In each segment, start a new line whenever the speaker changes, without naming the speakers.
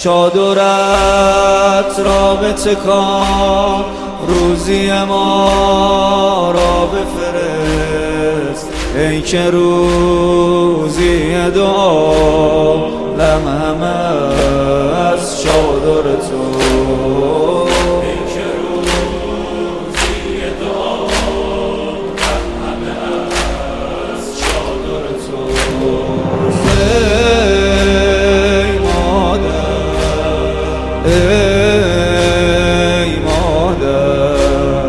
چادرت را بتکان، روزی ما را بفرست، ای که روزی دعا لمهم از چادر تو. ای مادر،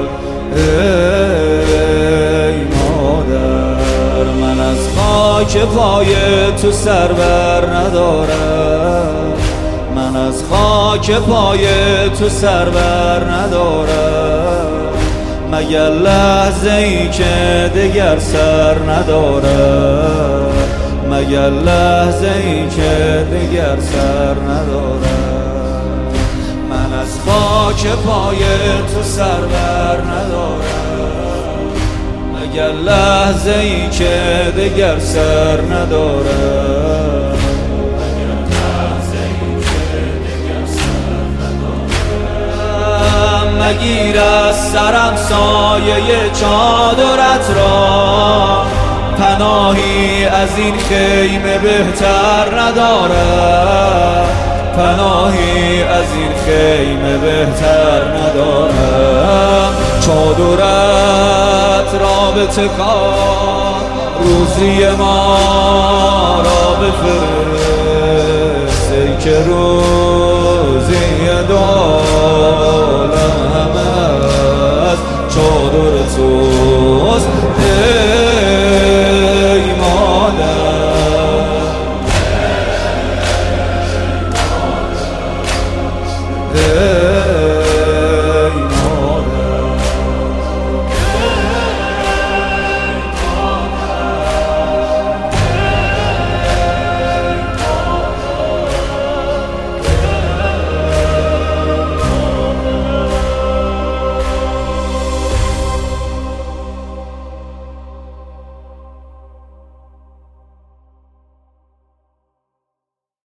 ای مادر، من از خاک پای تو سر بر ندارم، من از خاک پای تو سر بر ندارم، مگر لحظه ای که دگر سر ندارم، مگر لحظه ای که دگر سر ندارم. من از خاک پای تو سر بر ندارم، مگر لحظه ای که دگر سر ندارم، مگر لحظه ای که دگر سر ندارم. مگیر از سرم سایه چادرت را، پناهی از این خیمه بهتر ندارم، پناهی از این خیمه بهتر ندارم. چادرت را بتکان، روزی ما را بفرست، ای که روزی دعا